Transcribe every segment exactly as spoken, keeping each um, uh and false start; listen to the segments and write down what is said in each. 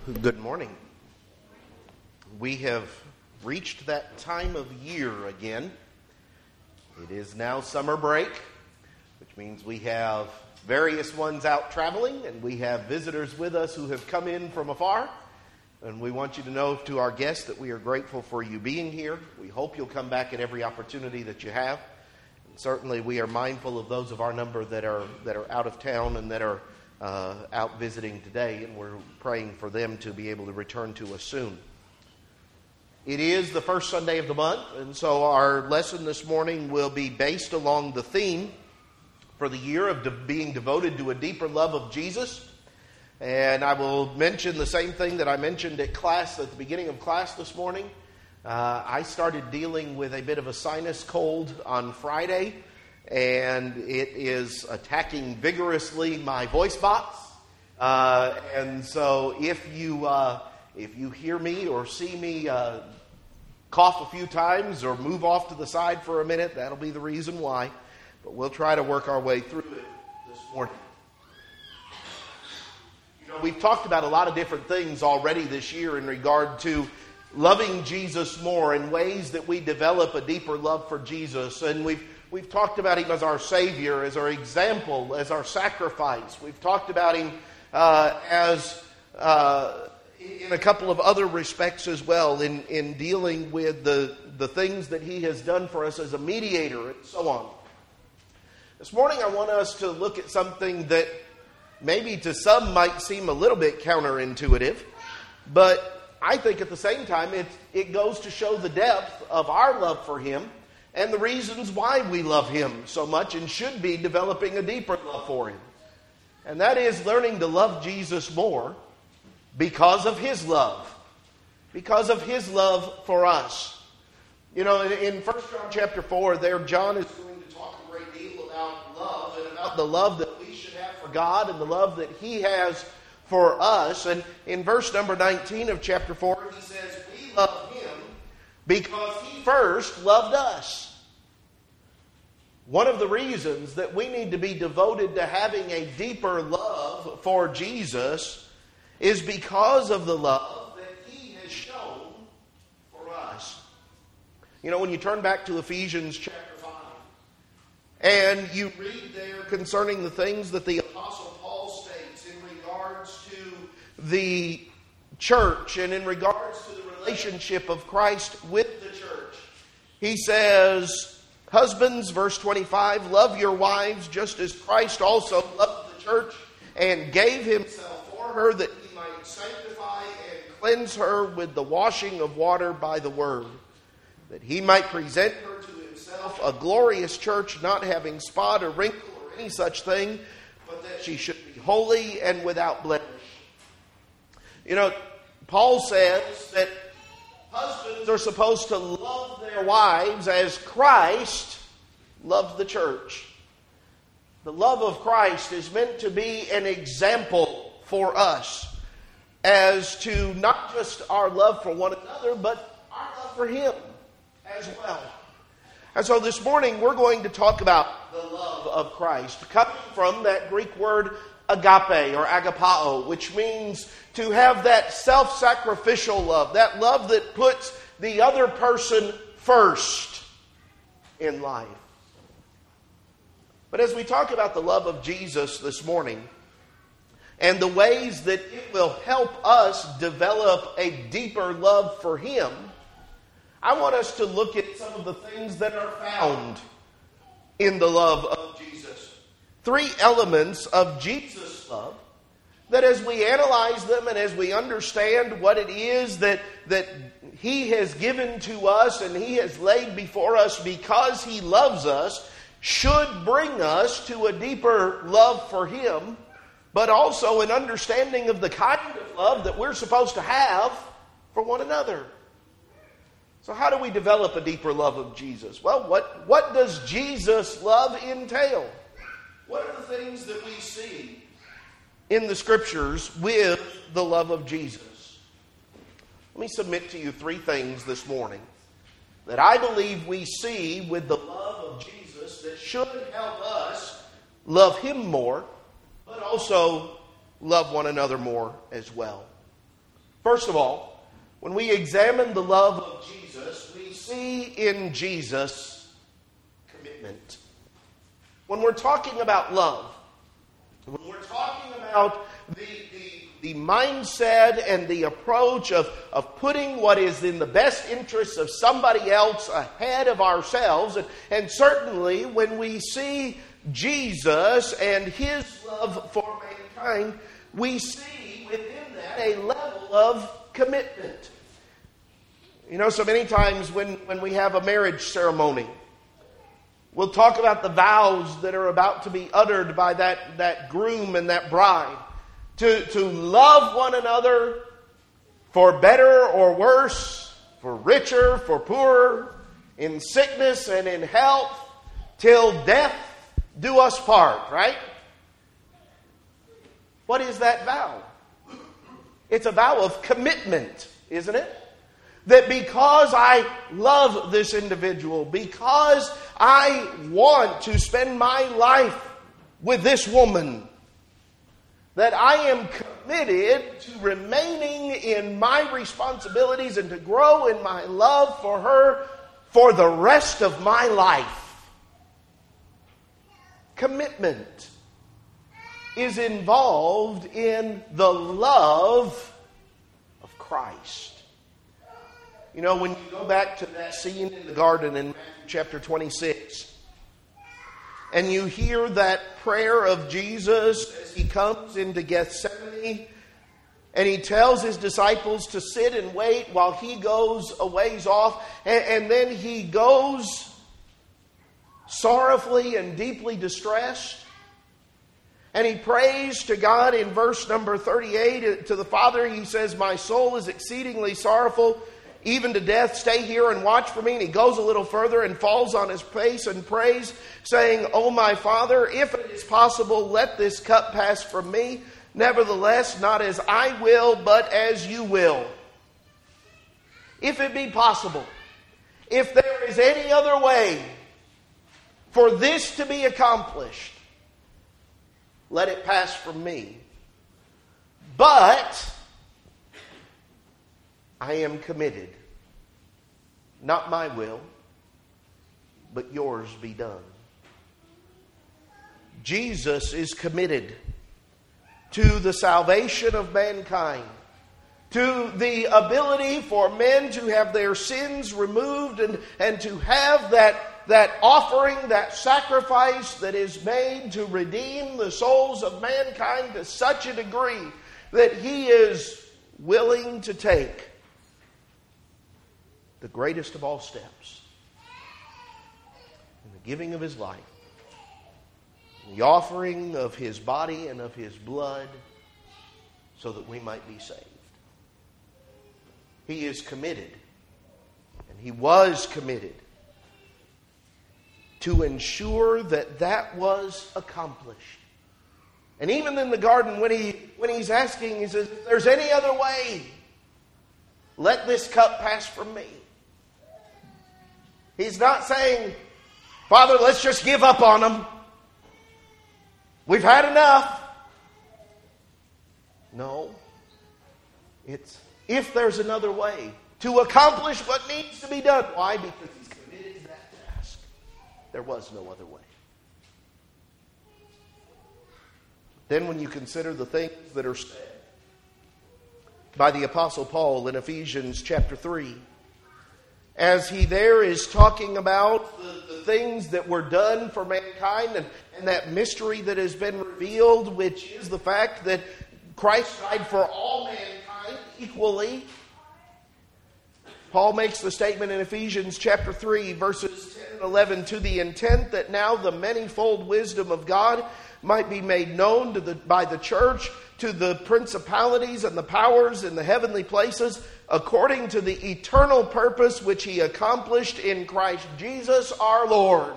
Good morning. We have reached that time of year again. It is now summer break, which means we have various ones out traveling, and we have visitors with us who have come in from afar. And we want you to know to our guests that we are grateful for you being here. We hope you'll come back at every opportunity that you have. And certainly we are mindful of those of our number that are that are out of town and that are Uh, out visiting today, and we're praying for them to be able to return to us soon. It is the first Sunday of the month, and so our lesson this morning will be based along the theme for the year of de- being devoted to a deeper love of Jesus. And I will mention the same thing that I mentioned at class at the beginning of class this morning. Uh, I started dealing with a bit of a sinus cold on Friday, and it is attacking vigorously my voice box. Uh, and so if you uh, if you hear me or see me uh, cough a few times or move off to the side for a minute, that'll be the reason why. But we'll try to work our way through it this morning. You know, we've talked about a lot of different things already this year in regard to loving Jesus more and ways that we develop a deeper love for Jesus. And we've We've talked about Him as our Savior, as our example, as our sacrifice. We've talked about Him uh, as, uh, in a couple of other respects as well, in, in dealing with the, the things that He has done for us as a mediator and so on. This morning I want us to look at something that maybe to some might seem a little bit counterintuitive, but I think at the same time it, it goes to show the depth of our love for Him and the reasons why we love Him so much and should be developing a deeper love for Him. And that is learning to love Jesus more because of His love. Because of His love for us. You know, in First John chapter four, there John is going to talk a great deal about love and about the love that we should have for God and the love that He has for us. And in verse number nineteen of chapter four, he says, we love Him because He first loved us. One of the reasons that we need to be devoted to having a deeper love for Jesus is because of the love that He has shown for us. You know, when you turn back to Ephesians chapter five, and you read there concerning the things that the Apostle Paul states in regards to the church and in regards to the relationship of Christ with the church, he says, husbands, verse twenty-five, love your wives just as Christ also loved the church and gave Himself for her that He might sanctify and cleanse her with the washing of water by the word, that He might present her to Himself a glorious church, not having spot or wrinkle or any such thing, but that she should be holy and without blemish. You know, Paul says that husbands are supposed to love their wives as Christ loved the church. The love of Christ is meant to be an example for us as to not just our love for one another, but our love for Him as well. And so this morning we're going to talk about the love of Christ, coming from that Greek word agape or agapao, which means to have that self-sacrificial love, that love that puts the other person first in life. But as we talk about the love of Jesus this morning and the ways that it will help us develop a deeper love for Him, I want us to look at some of the things that are found in the love of Jesus. Three elements of Jesus' love that as we analyze them and as we understand what it is that, that He has given to us and He has laid before us because He loves us, should bring us to a deeper love for Him, but also an understanding of the kind of love that we're supposed to have for one another. So how do we develop a deeper love of Jesus? Well, what, what does Jesus' love entail? What are the things that we see in the Scriptures with the love of Jesus? Let me submit to you three things this morning that I believe we see with the love of Jesus that should help us love Him more, but also love one another more as well. First of all, when we examine the love of Jesus, we see in Jesus commitment. When we're talking about love, when we're talking about the, the, the mindset and the approach of, of putting what is in the best interests of somebody else ahead of ourselves, and, and certainly when we see Jesus and His love for mankind, we see within that a level of commitment. You know, so many times when, when we have a marriage ceremony, we'll talk about the vows that are about to be uttered by that, that groom and that bride. To, to love one another for better or worse, for richer, for poorer, in sickness and in health, till death do us part, right? What is that vow? It's a vow of commitment, isn't it? That because I love this individual, because I want to spend my life with this woman, that I am committed to remaining in my responsibilities and to grow in my love for her for the rest of my life. Commitment is involved in the love of Christ. You know, when you go back to that scene in the garden in Matthew chapter twenty-six, and you hear that prayer of Jesus as He comes into Gethsemane, and He tells His disciples to sit and wait while He goes a ways off, and, and then He goes sorrowfully and deeply distressed, and He prays to God in verse number thirty-eight to the Father. He says, "My soul is exceedingly sorrowful, even to death. Stay here and watch for me." And He goes a little further and falls on His face and prays, saying, "O my Father, if it is possible, let this cup pass from me. Nevertheless, not as I will, but as you will." If it be possible, if there is any other way for this to be accomplished, let it pass from me. But I am committed. Not my will, but yours be done. Jesus is committed to the salvation of mankind, to the ability for men to have their sins removed and, and to have that, that offering, that sacrifice that is made to redeem the souls of mankind to such a degree that He is willing to take the greatest of all steps in the giving of His life, the offering of His body and of His blood so that we might be saved. He is committed, and He was committed to ensure that that was accomplished. And even in the garden, when he when he's asking, He says, "If there's any other way, let this cup pass from me." He's not saying, "Father, let's just give up on them. We've had enough." No. It's if there's another way to accomplish what needs to be done. Why? Because He's committed to that task. There was no other way. Then when you consider the things that are said by the Apostle Paul in Ephesians chapter three, as he there is talking about the, the things that were done for mankind and, and that mystery that has been revealed, which is the fact that Christ died for all mankind equally. Paul makes the statement in Ephesians chapter three, verses ten and eleven, "To the intent that now the manifold wisdom of God might be made known to the, by the church, to the principalities and the powers in the heavenly places, according to the eternal purpose which He accomplished in Christ Jesus our Lord."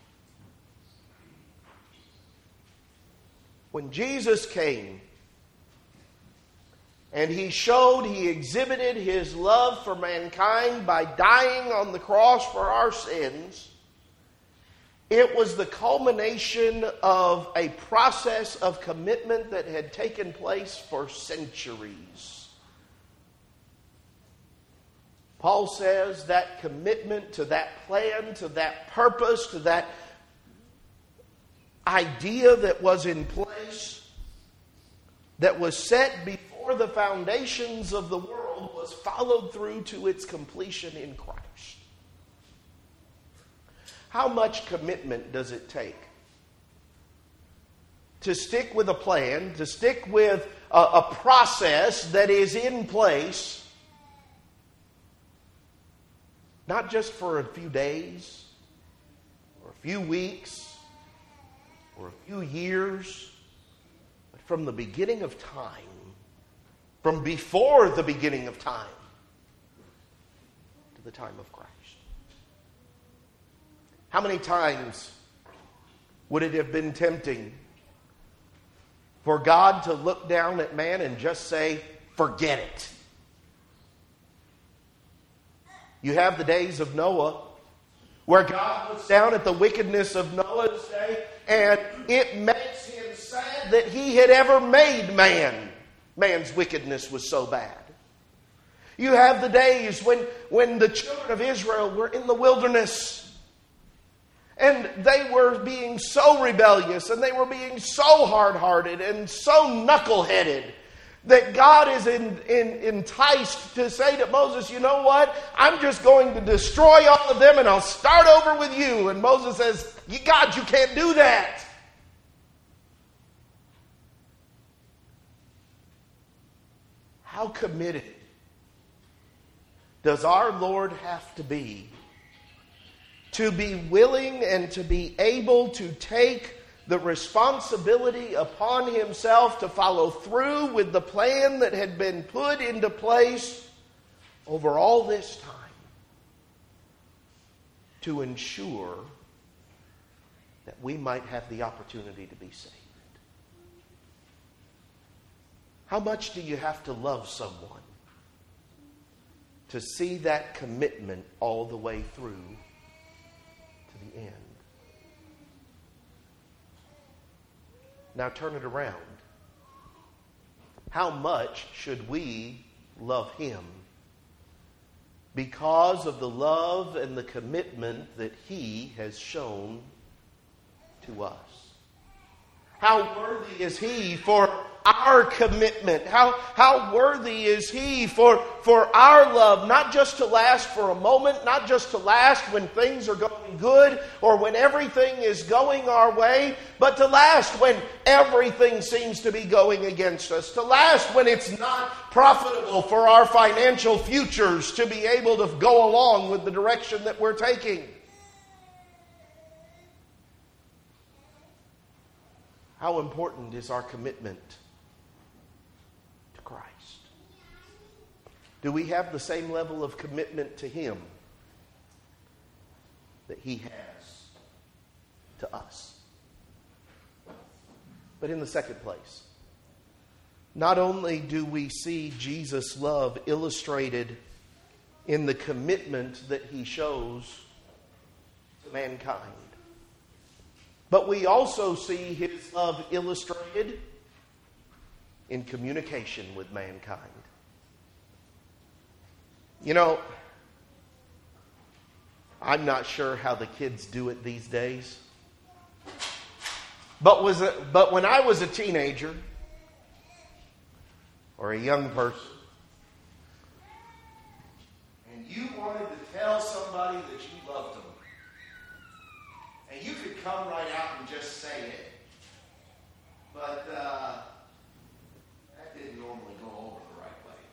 When Jesus came and He showed, He exhibited His love for mankind by dying on the cross for our sins, it was the culmination of a process of commitment that had taken place for centuries Paul says that commitment to that plan, to that purpose, to that idea that was in place, that was set before the foundations of the world, was followed through to its completion in Christ. How much commitment does it take to stick with a plan, to stick with a, a process that is in place, not just for a few days, or a few weeks, or a few years, but from the beginning of time, from before the beginning of time, to the time of Christ? How many times would it have been tempting for God to look down at man and just say, forget it? You have the days of Noah, where God looks down at the wickedness of Noah's day, and it makes him sad that he had ever made man. Man's wickedness was so bad. You have the days when, when the children of Israel were in the wilderness, and they were being so rebellious, and they were being so hard-hearted and so knuckleheaded, that God is in, in, enticed to say to Moses, you know what? I'm just going to destroy all of them and I'll start over with you. And Moses says, you God, you can't do that. How committed does our Lord have to be to be willing and to be able to take the responsibility upon himself to follow through with the plan that had been put into place over all this time to ensure that we might have the opportunity to be saved? How much do you have to love someone to see that commitment all the way through to the end? Now turn it around. How much should we love him because of the love and the commitment that he has shown to us? How worthy is he for our commitment? How, how worthy is he for, for our love, not just to last for a moment, not just to last when things are going good or when everything is going our way, but to last when everything seems to be going against us, to last when it's not profitable for our financial futures to be able to go along with the direction that we're taking. How important is our commitment to Christ? Do we have the same level of commitment to him that he has to us? But in the second place, not only do we see Jesus' love illustrated in the commitment that he shows to mankind, but we also see his love illustrated in communication with mankind. You know, I'm not sure how the kids do it these days. But was a, but when I was a teenager or a young person, and you wanted to tell somebody that you loved them, and you could come right out and just say it, but uh, that didn't normally go over the right way.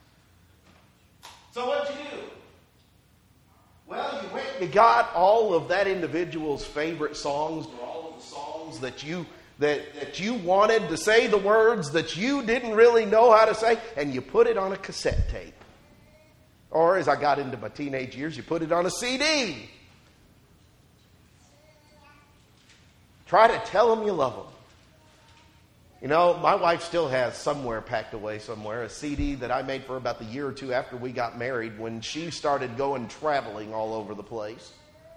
So what'd you do? Well, you went and you got all of that individual's favorite songs, or all of the songs that you that, that you wanted to say the words that you didn't really know how to say, and you put it on a cassette tape. Or as I got into my teenage years, you put it on a C D. Try to tell them you love them. You know, my wife still has somewhere packed away somewhere a C D that I made for about the year or two after we got married when she started going traveling all over the place.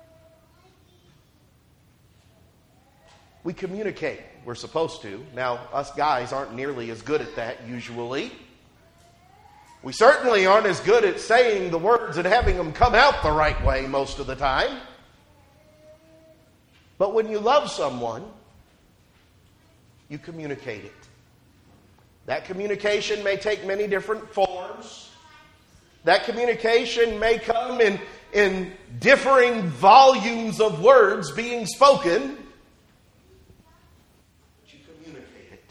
We communicate. We're supposed to. Now, us guys aren't nearly as good at that usually. We certainly aren't as good at saying the words and having them come out the right way most of the time. But when you love someone, you communicate it. That communication may take many different forms. That communication may come in, in differing volumes of words being spoken. But you communicate it.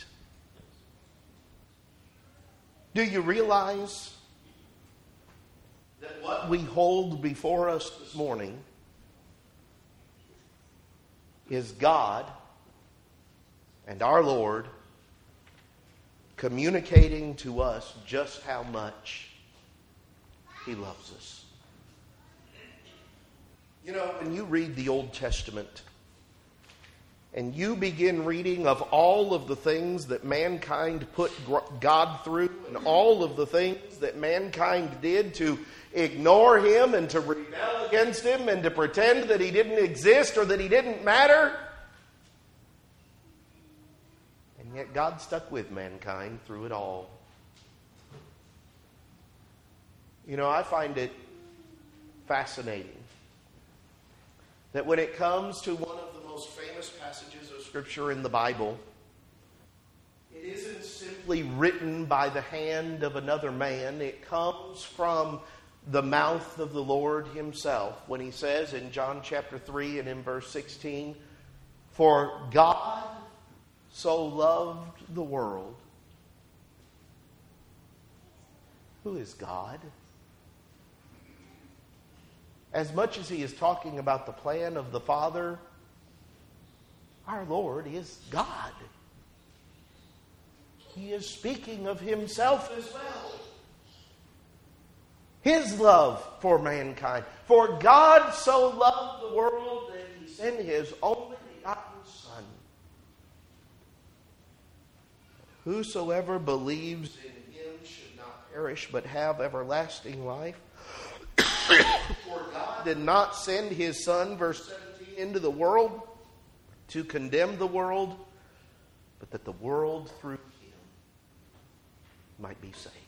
Do you realize that what we hold before us this morning is God and our Lord communicating to us just how much He loves us? You know, when you read the Old Testament and you begin reading of all of the things that mankind put God through and all of the things that mankind did to ignore Him and to rebel against Him and to pretend that He didn't exist or that He didn't matter, and yet God stuck with mankind through it all. You know, I find it fascinating that when it comes to one of the most famous passages of Scripture in the Bible, it isn't simply written by the hand of another man. It comes from the mouth of the Lord Himself when He says in John chapter three and in verse sixteen, "For God so loved the world." Who is God? As much as He is talking about the plan of the Father, our Lord is God. He is speaking of Himself as well. His love for mankind. For God so loved the world that He sent His only begotten Son. Whosoever believes in Him should not perish but have everlasting life. For God did not send His Son, verse seventeen, into the world to condemn the world, but that the world through Him might be saved.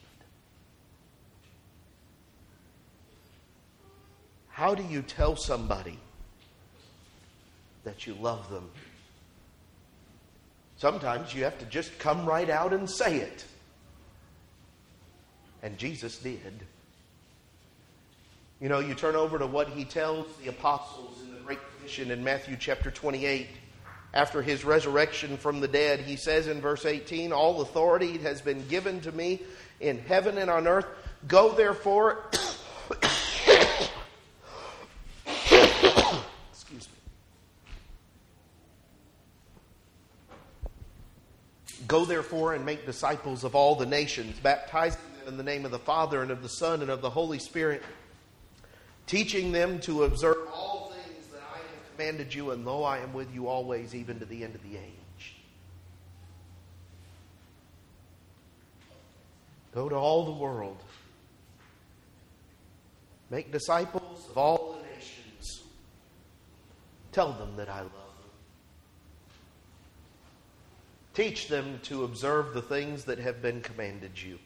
How do you tell somebody that you love them? Sometimes you have to just come right out and say it. And Jesus did. You know, you turn over to what He tells the apostles in the Great Commission in Matthew chapter twenty-eight. After His resurrection from the dead, He says in verse eighteen, "All authority has been given to me in heaven and on earth. Go therefore..." Excuse me. "Go therefore and make disciples of all the nations, baptizing them in the name of the Father and of the Son and of the Holy Spirit, teaching them to observe all things that I have commanded you, and lo, I am with you always, even to the end of the age." Go to all the world. Make disciples of all the nations. Tell them that I love them. Teach them to observe the things that have been commanded you.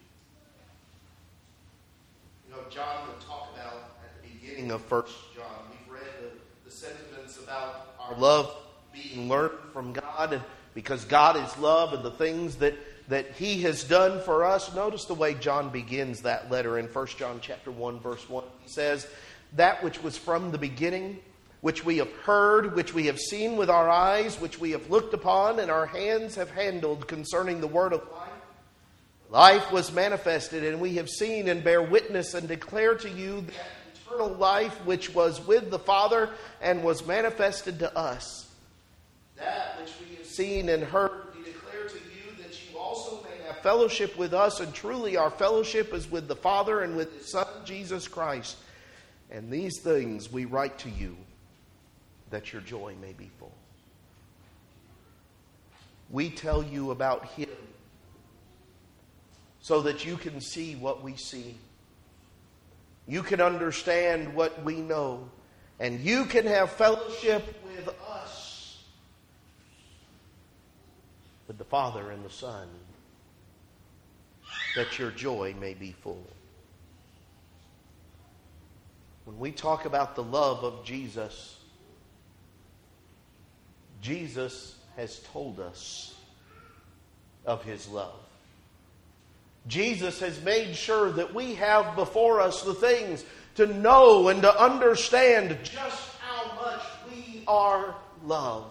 You know, John would talk about beginning of First John. We've read the, the sentiments about our love being learned from God, and because God is love and the things that, that He has done for us. Notice the way John begins that letter in First John chapter one, verse one. He says, "That which was from the beginning, which we have heard, which we have seen with our eyes, which we have looked upon, and our hands have handled concerning the word of life. Life was manifested, and we have seen and bear witness and declare to you that eternal life which was with the Father and was manifested to us. That which we have seen and heard we declare to you, that you also may have fellowship with us, and truly our fellowship is with the Father and with His Son Jesus Christ. And these things we write to you, that your joy may be full." We tell you about Him so that you can see what we see. You can understand what we know. And you can have fellowship with us, with the Father and the Son, that your joy may be full. When we talk about the love of Jesus, Jesus has told us of His love. Jesus has made sure that we have before us the things to know and to understand just how much we are loved.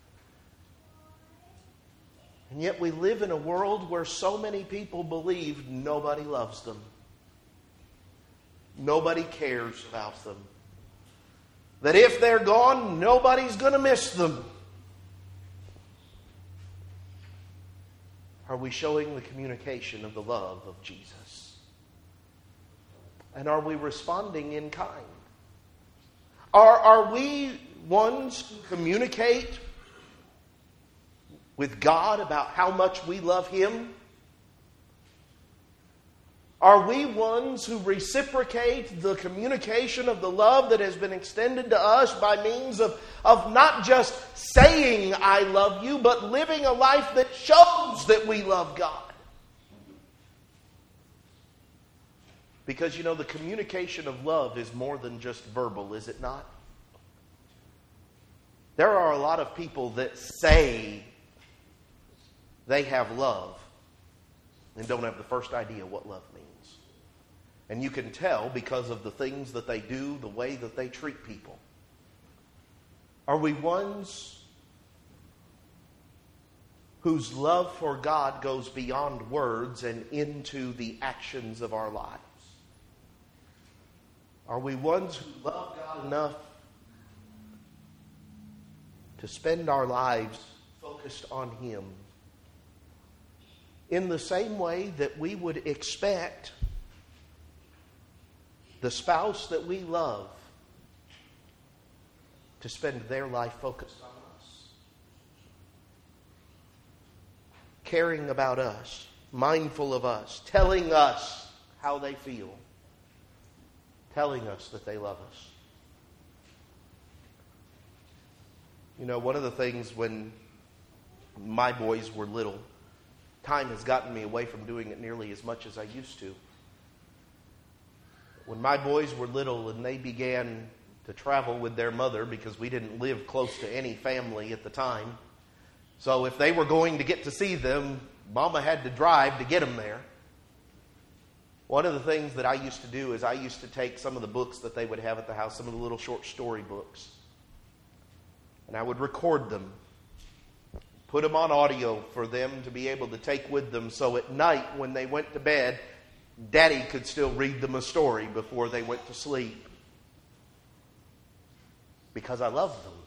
And yet we live in a world where so many people believe nobody loves them. Nobody cares about them. That if they're gone, nobody's going to miss them. Are we showing the communication of the love of Jesus? And are we responding in kind? Are, are we ones who communicate with God about how much we love Him? Are we ones who reciprocate the communication of the love that has been extended to us by means of, of not just saying I love you, but living a life that shows that we love God? Because, you know, the communication of love is more than just verbal, is it not? There are a lot of people that say they have love and don't have the first idea what love means. And you can tell because of the things that they do, the way that they treat people. Are we ones whose love for God goes beyond words and into the actions of our lives? Are we ones who love God enough to spend our lives focused on Him in the same way that we would expect the spouse that we love to spend their life focused on us? Caring about us, mindful of us, telling us how they feel, telling us that they love us. You know, one of the things when my boys were little, time has gotten me away from doing it nearly as much as I used to. When my boys were little and they began to travel with their mother, because we didn't live close to any family at the time, so if they were going to get to see them, Mama had to drive to get them there. One of the things that I used to do is I used to take some of the books that they would have at the house, some of the little short story books, and I would record them, put them on audio for them to be able to take with them, so at night when they went to bed, Daddy could still read them a story before they went to sleep. Because I loved them.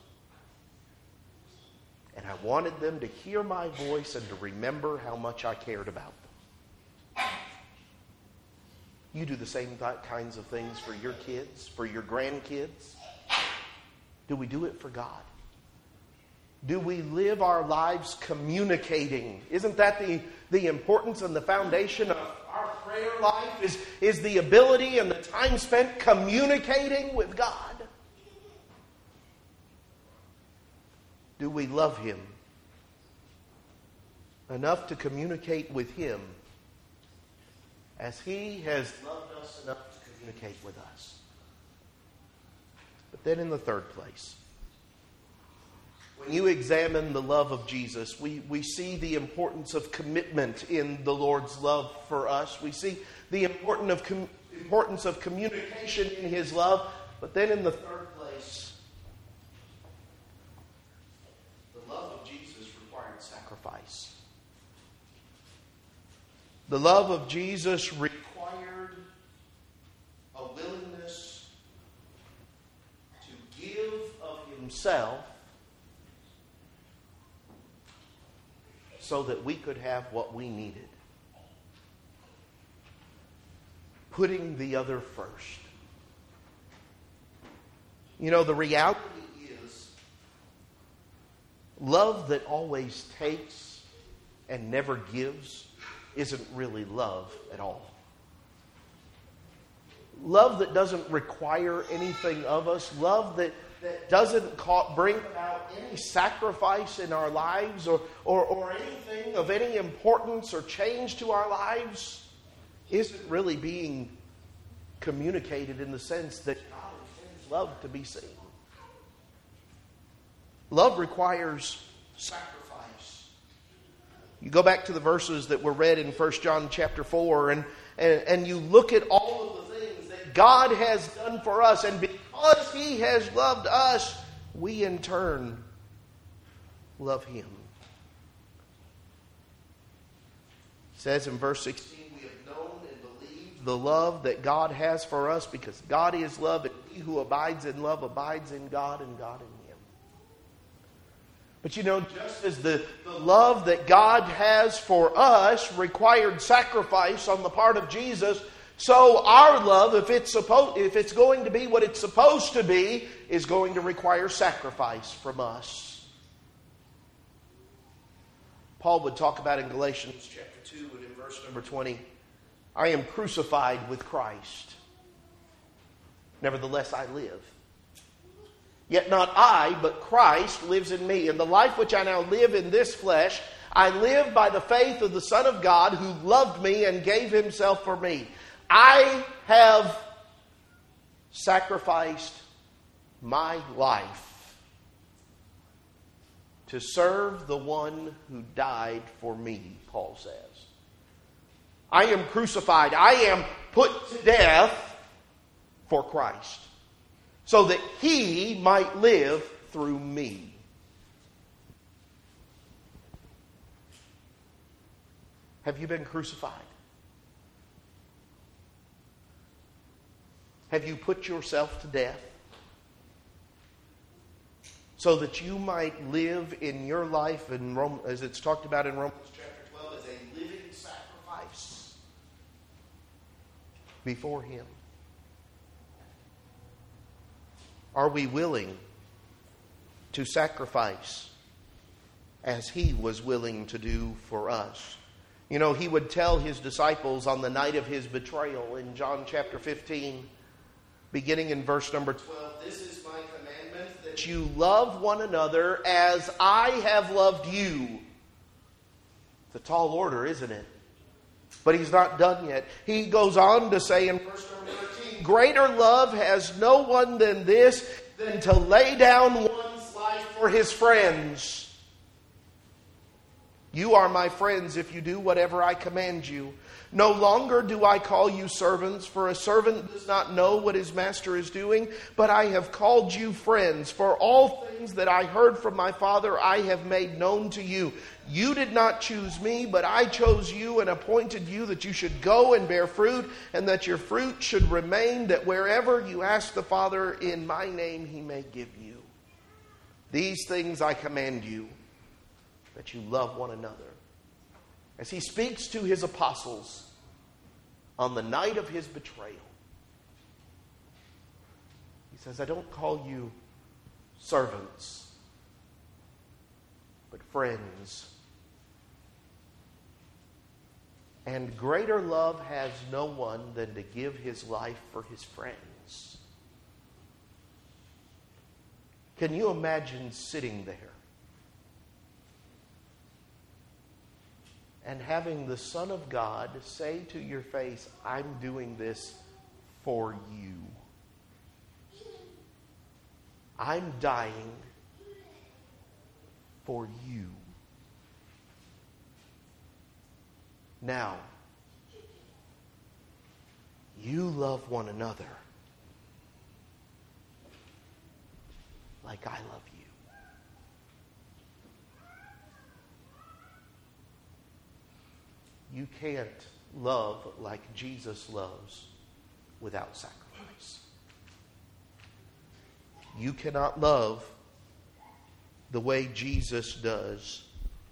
And I wanted them to hear my voice and to remember how much I cared about them. You do the same th- kinds of things for your kids, for your grandkids. Do we do it for God? Do we live our lives communicating? Isn't that the, the importance and the foundation of our prayer life? Is, is the ability and the time spent communicating with God? Do we love Him enough to communicate with Him as He has loved us enough to communicate with us? But then in the third place, when you examine the love of Jesus, we, we see the importance of commitment in the Lord's love for us. We see the important of com- importance of communication in His love. But then in the third place, the love of Jesus required sacrifice. The love of Jesus required a willingness to give of Himself so that we could have what we needed. Putting the other first. You know, the reality is, love that always takes and never gives isn't really love at all. Love that doesn't require anything of us, love that that doesn't call, bring about any sacrifice in our lives or, or, or anything of any importance or change to our lives, isn't really being communicated in the sense that God intends love to be seen. Love requires sacrifice. You go back to the verses that were read in First John chapter four, and, and, and you look at all of the things that God has done for us, and because He has loved us, we in turn love Him. It says in verse sixteen, we have known and believed the love that God has for us, because God is love, and he who abides in love abides in God, and God in Him. But you know, just as the, the love that God has for us required sacrifice on the part of Jesus, so our love, if it's supposed, if it's going to be what it's supposed to be, is going to require sacrifice from us. Paul would talk about in Galatians chapter two and in verse number twenty, I am crucified with Christ. Nevertheless I live. Yet not I, but Christ lives in me. And the life which I now live in this flesh, I live by the faith of the Son of God who loved me and gave Himself for me. I have sacrificed my life to serve the one who died for me, Paul says. I am crucified. I am put to death for Christ, so that He might live through me. Have you been crucified? Have you put yourself to death so that you might live in your life, in Rome, as it's talked about in Romans chapter twelve, as a living sacrifice before Him? Are we willing to sacrifice as He was willing to do for us? You know, He would tell His disciples on the night of His betrayal in John chapter fifteen, beginning in verse number twelve, this is my commandment, that you love one another as I have loved you. It's a tall order, isn't it? But He's not done yet. He goes on to say in verse number thirteen, greater love has no one than this, than to lay down one's life for his friends. You are my friends if you do whatever I command you. No longer do I call you servants, for a servant does not know what his master is doing, but I have called you friends. For all things that I heard from my Father I have made known to you. You did not choose me, but I chose you and appointed you that you should go and bear fruit, and that your fruit should remain, that wherever you ask the Father in my name He may give you. These things I command you, that you love one another. As He speaks to His apostles on the night of His betrayal, He says, I don't call you servants, but friends. And greater love has no one than to give his life for his friends. Can you imagine sitting there and having the Son of God say to your face, I'm doing this for you. I'm dying for you. Now, you love one another like I love you. You can't love like Jesus loves without sacrifice. You cannot love the way Jesus does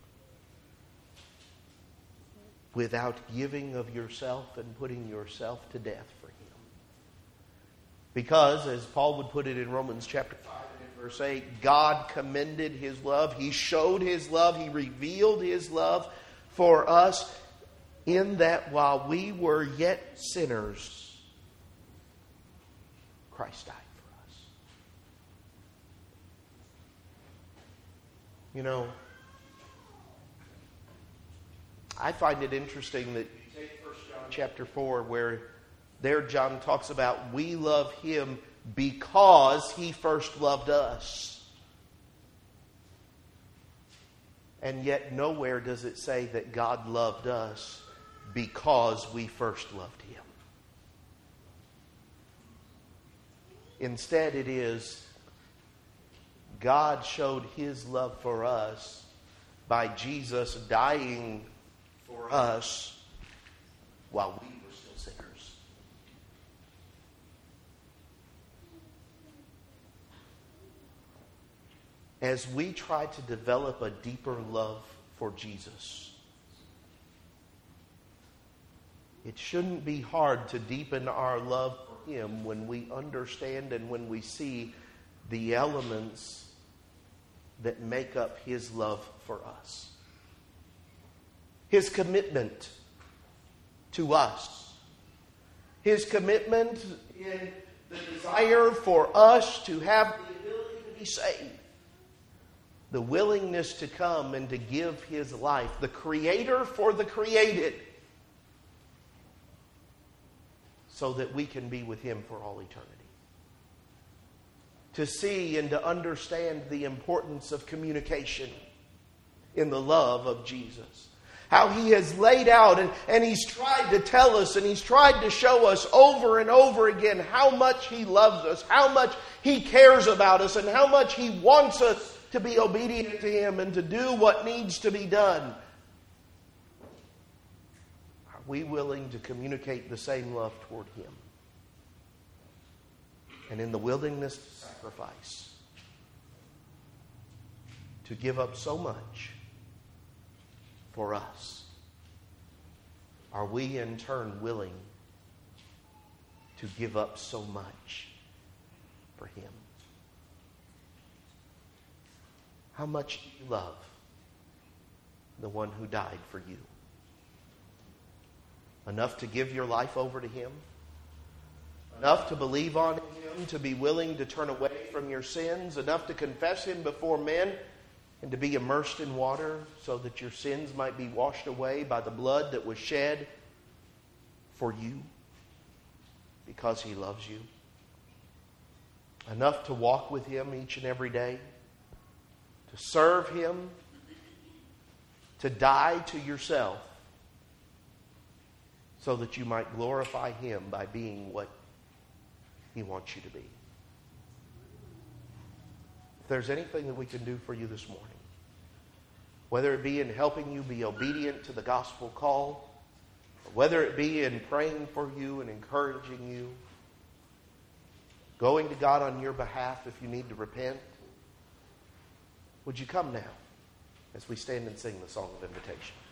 without giving of yourself and putting yourself to death for Him. Because, as Paul would put it in Romans chapter five and verse eight, God commended His love. He showed His love. He revealed His love for us in that while we were yet sinners, Christ died for us. You know, I find it interesting that you take First John chapter four, where there John talks about we love Him because He first loved us. And yet nowhere does it say that God loved us because we first loved Him. Instead, it is God showed His love for us by Jesus dying for us while we were still sinners. As we try to develop a deeper love for Jesus, it shouldn't be hard to deepen our love for Him when we understand and when we see the elements that make up His love for us. His commitment to us. His commitment in the desire for us to have the ability to be saved. The willingness to come and to give His life. The Creator for the created. So that we can be with Him for all eternity. To see and to understand the importance of communication in the love of Jesus. How He has laid out and, and He's tried to tell us and He's tried to show us over and over again how much He loves us, how much He cares about us, and how much He wants us to be obedient to Him and to do what needs to be done. Are we willing to communicate the same love toward Him? And in the willingness to sacrifice, to give up so much for us, are we in turn willing to give up so much for Him? How much do you love the one who died for you? Enough to give your life over to Him? Enough to believe on Him, to be willing to turn away from your sins, enough to confess Him before men, and to be immersed in water so that your sins might be washed away by the blood that was shed for you because He loves you. Enough to walk with Him each and every day, to serve Him, to die to yourself so that you might glorify Him by being what He wants you to be. If there's anything that we can do for you this morning, whether it be in helping you be obedient to the gospel call, or whether it be in praying for you and encouraging you, going to God on your behalf if you need to repent, would you come now as we stand and sing the song of invitation?